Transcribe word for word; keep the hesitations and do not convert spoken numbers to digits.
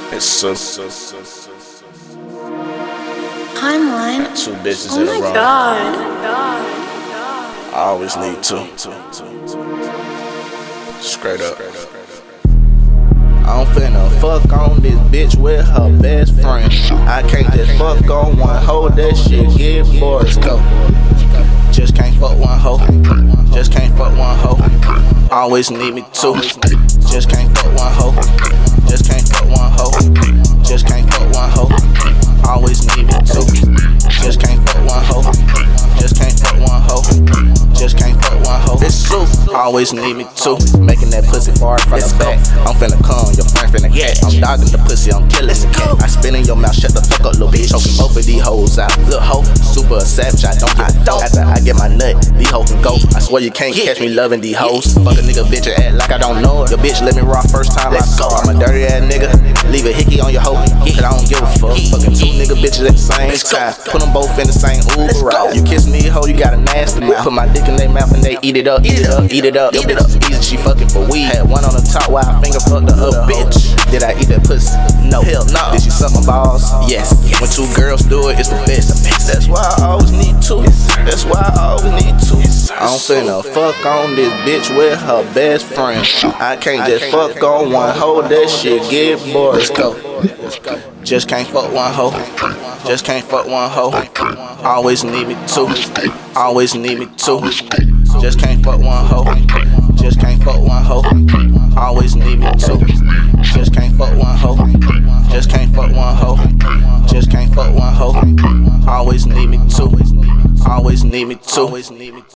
It's so Timeline. two bitches Oh in my a row. god. I always need two. Straight up. I'm finna fuck on this bitch with her best friend. I can't just fuck on one hoe, that shit get bored. Let's go. Just can't fuck one hoe. Just can't fuck one hoe. Always need me two. Just can't fuck one hoe. Just can't fuck one hoe. Just can't fuck one hoe. Always need me two. Just can't fuck one hoe. Just can't fuck one hoe. Just can't fuck one hoe. It's soup. Always need me two. Making that pussy far from the back. I'm finna come, your friend finna cat. I'm dogging the pussy, I'm killing the cat. I spit in your mouth, shut the fuck up, little bitch. Choking both of these hoes out. Little hoe, super savage, I don't give a fuck. After I get my nut, these hoes can go. I swear you can't catch me loving these hoes. Fuck a nigga bitch and act like I don't know her. Your bitch let me rock first time I saw her. I'm a dirty ass nigga. Leave a hickey on your hoe, cause I don't give a fuck. Fucking two nigga bitches at the same time. Put them both in the same Uber ride. You kiss me, hoe, you got a nasty mouth. Put my dick in their mouth and they eat it up, eat it up, eat it up, eat it up. Easy, she fucking for weed. Had one on the top while I finger fucked the other bitch. Did I eat that pussy? No. Hell no. Did she suck my balls? Yes. When two girls do it, it's the best. That's why I always need two. That's why I always need two. I'm finna fuck on this bitch with her best friend. I can't just fuck on one hoe, that shit get bored. Let's go. Just can't fuck one hoe. Just can't fuck one hoe. Always need me two. Always need me two. Just can't fuck one hoe. Just can't fuck one hoe. Always need me two. Just can't fuck one hoe. Just can't fuck one hoe. Just can't fuck one hoe. Always need me two. Always need me two.